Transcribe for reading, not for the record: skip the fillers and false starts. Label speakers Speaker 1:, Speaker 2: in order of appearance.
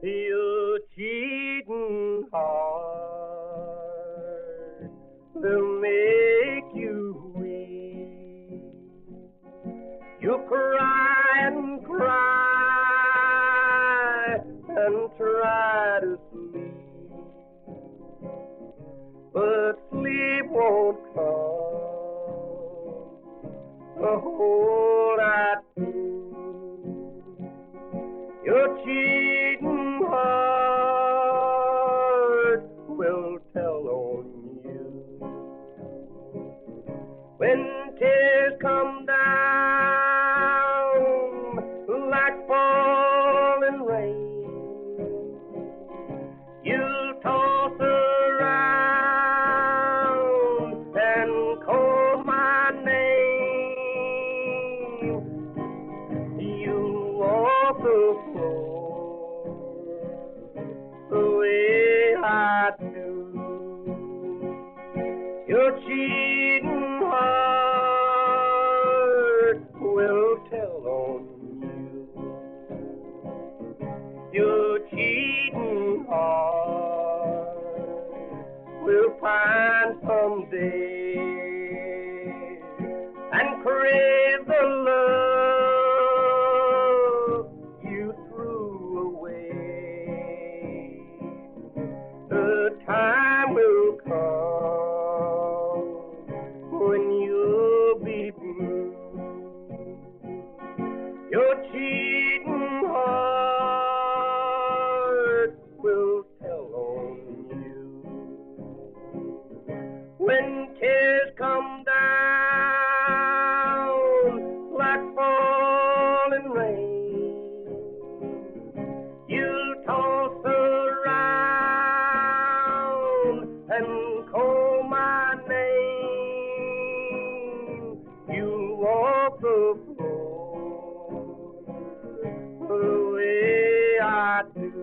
Speaker 1: Your cheating heart will make you weep. You cry and cry and try to sleep, but sleep won't come the whole night through. Your cheating heart will tell on you when tears come down like falling rain. You'll toss around and call my name. You'll walk the floor the way I do. Your cheating heart will tell on you. Your cheating heart will find someday and crave the love you threw away. The time will come when you'll be blue. Your cheating heart will tell on you when tears come down like falling rain. You'll toss around and call my name. You'll walk the floor the way I do.